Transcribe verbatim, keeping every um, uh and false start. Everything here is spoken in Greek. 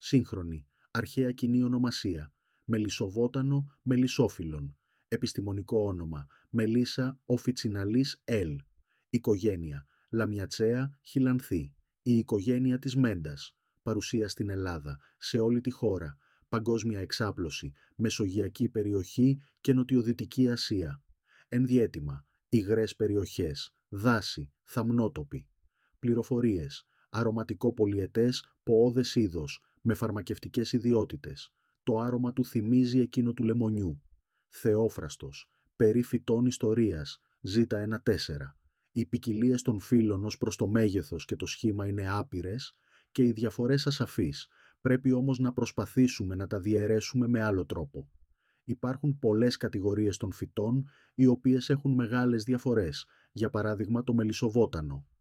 σύγχρονη, αρχαία κοινή ονομασία, μελισσοβότανο μελισσόφυλλον, επιστημονικό όνομα, Μελίσσα officinales L, οικογένεια, Λαμιατσέα χιλανθή, η οικογένεια της μέντας, παρουσία στην Ελλάδα, σε όλη τη χώρα, παγκόσμια εξάπλωση, μεσογειακή περιοχή και νοτιοδυτική Ασία. Ενδιαίτημα, υγρές περιοχές, δάση, θαμνότοποι. Πληροφορίες, αρωματικό πολυετές ποώδες είδος, με φαρμακευτικές ιδιότητες. Το άρωμα του θυμίζει εκείνο του λεμονιού. Θεόφραστος, περί φυτών ιστορίας, ζήτα ένα τέσσερα. Οι ποικιλίες των φύλων ως προς το μέγεθος και το σχήμα είναι άπειρες και οι διαφορές ασαφείς. Πρέπει όμως να προσπαθήσουμε να τα διαιρέσουμε με άλλο τρόπο. Υπάρχουν πολλές κατηγορίες των φυτών, οι οποίες έχουν μεγάλες διαφορές, για παράδειγμα το μελισσοβότανο.